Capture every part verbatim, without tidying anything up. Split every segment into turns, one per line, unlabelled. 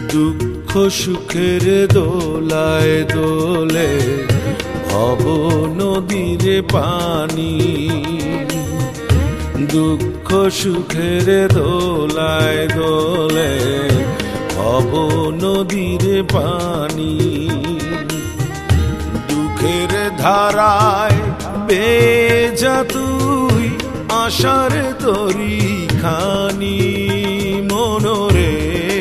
দুঃখ সুখের দোলায় দোলে ভব নদীর পানি। দুঃখ সুখের দোলায় দোলে ভব নদীর পানি। দুঃখের ধারায় বেজা তুই আশার তরি খানি মনরে।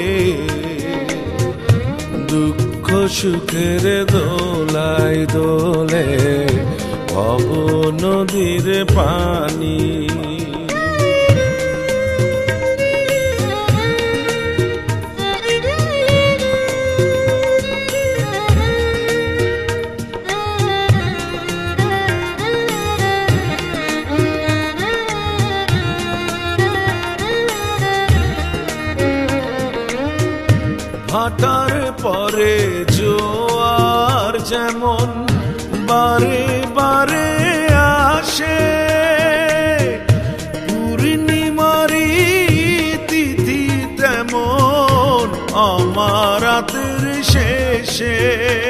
দুঃখ সুখের দোলায় দোলে ভব নদীর পানি। ভাটার পরে জোয়ার যেমন বারে বারে আসে, পূর্ণিমারি তিথি তেমন আমার রাতের শেষে।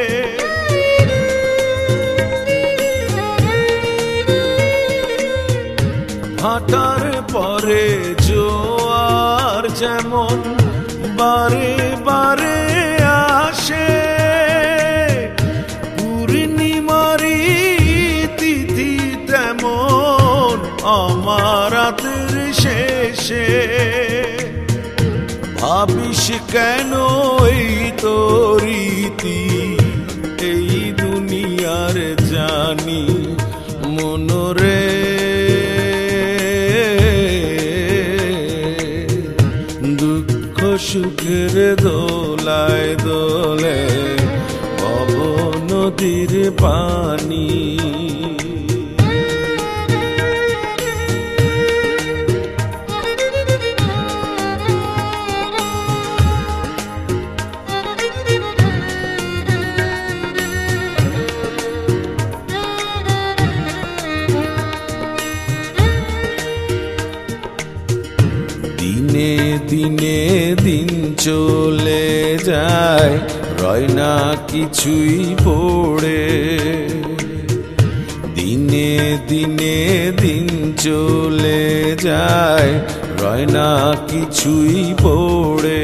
ভাটার পরে জোয়ার যেমন বারে বারে আসে, পূর্ণিমারি তিথি তেমন আমার রাতের শেষে। ভাবিস কেন এই তো রীতি এই দুনিয়ার জানি মনরে। সুখের দোলায় দোলে ভব নদীর পানি। দিনে দিনে দিন চলে যায় রয় না কিছুই পড়ে। দিনে দিনে দিন চলে যায় রয় না কিছুই পড়ে।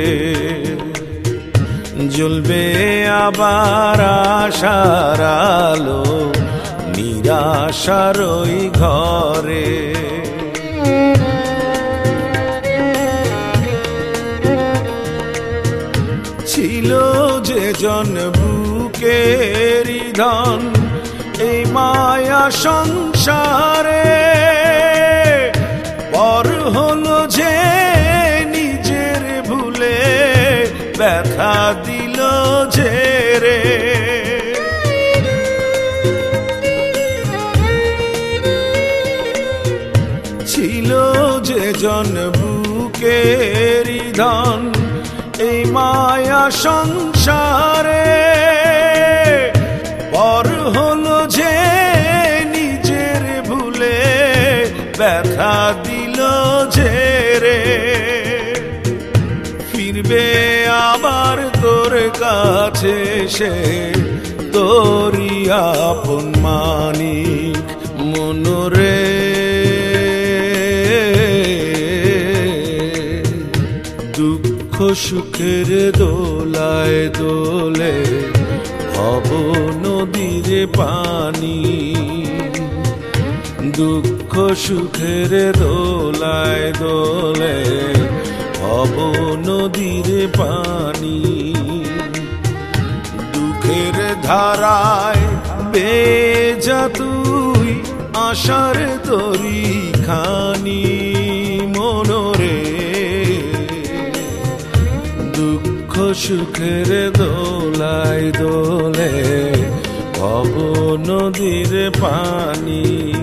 জ্বলবে আবার আশার আলো নিরাশার ওই ঘরে। ছিল যে জন বুকের ধন এই মায়া সংসারে, পর হলো যে নিজের ভুলে ব্যথা দিল যে রে। ছিল যে জন বুকের ধন এই মায়া সংসারে, পর হলো যে নিজের ভুলে ব্যথা দিল যে রে। ফিরবে আবার তোর কাছে সে তোরি আপন মানিক মনরে। দুঃখ সুখের দোলায় দোলে ভব নদীর পানি। দুঃখ সুখের দোলায় দোলে ভব নদীর পানি। দুঃখের ধারায় বেজা তুই আশার তরি খানি মনরে। দুঃখ সুখের দোলায় দোলে ভব নদীর পানি।